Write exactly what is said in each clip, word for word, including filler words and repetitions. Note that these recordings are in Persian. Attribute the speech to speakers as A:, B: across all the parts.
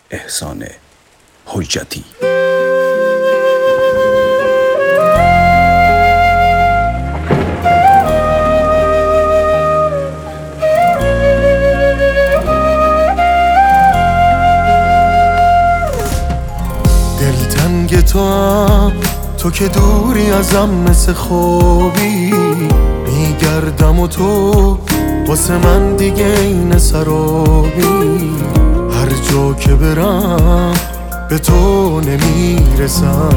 A: احسان حجتی.
B: دلتنگ تو هم، تو که دوری ازم مثل خوابی، میگردم و تو واسه من دیگه این سرابی. هر جا که برم به تو نمیرسم.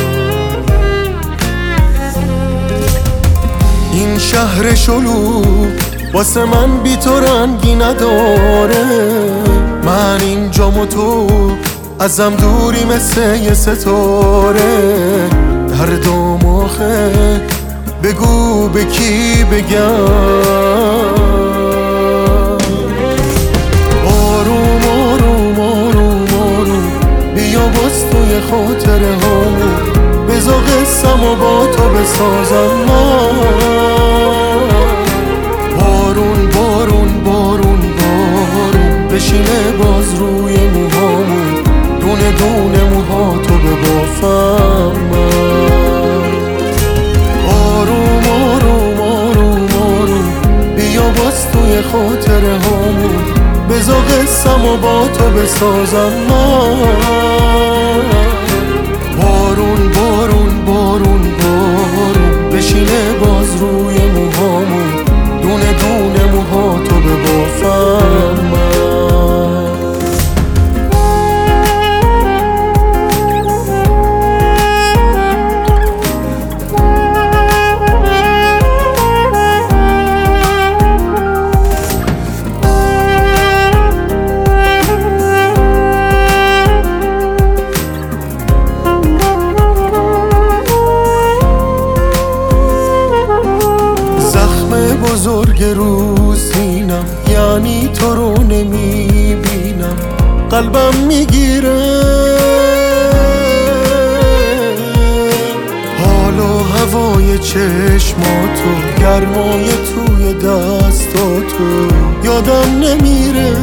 B: این شهر شلوغ واسه من بی تو رنگی نداره. من اینجام و تو ازم دوری مثل یه ستاره. دردم آخه بگو به کی بگم. آروم آروم آروم آروم بیا باز توی خاطره هامون، بذار قصم و با تو بسازم من. بارون بارون بارون بارون بشینه باز روی موهامون، دونه دونه موها تو ببافم من. آروم آروم آروم آروم بیا باز توی خاطره هامون، بذار قصم و با تو بسازم من. بارون بارون بارون بارون بشینه باز روی موهامون، دونه دونه موها تو ببافم من. بزرگ رو سینم یعنی تو رو نمیبینم، قلبم میگیره. حال و هوای چشماتو، گرمای توی دستاتو یادم نمیره.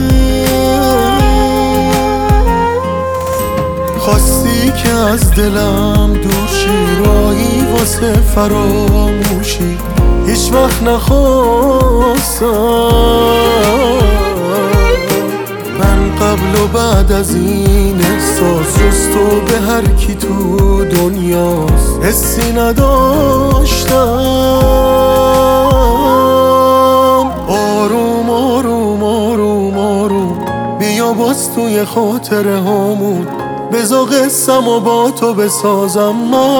B: خواستی که از دلم دور شی، راهی واسه فراموشی هیچ وقت نخواستم. من قبل و بعد از این احساس جز تو به هر کی تو دنیاست حسی نداشتم. آروم آروم آروم آروم بیا باز توی خاطره هامون، بذار قصم و با تو بسازم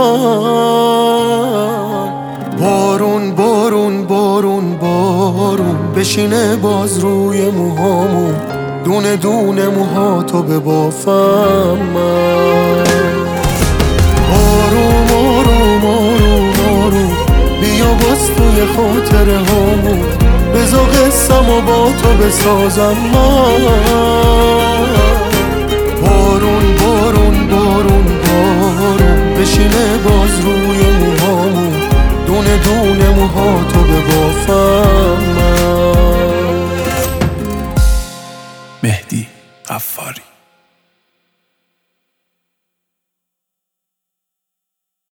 B: من. بارون بارون بارون بارون بشینه باز روی موهامون، دونه دونه موها تو ببافم من. آروم آروم آروم آروم بیا باز توی خاطره هامون، بذار قصم و با تو بسازم من. بارون بارون بارون بارون بشینه باز روی موهامون، دونه دونه موها تو ببافم من.
A: مهدی قفاری.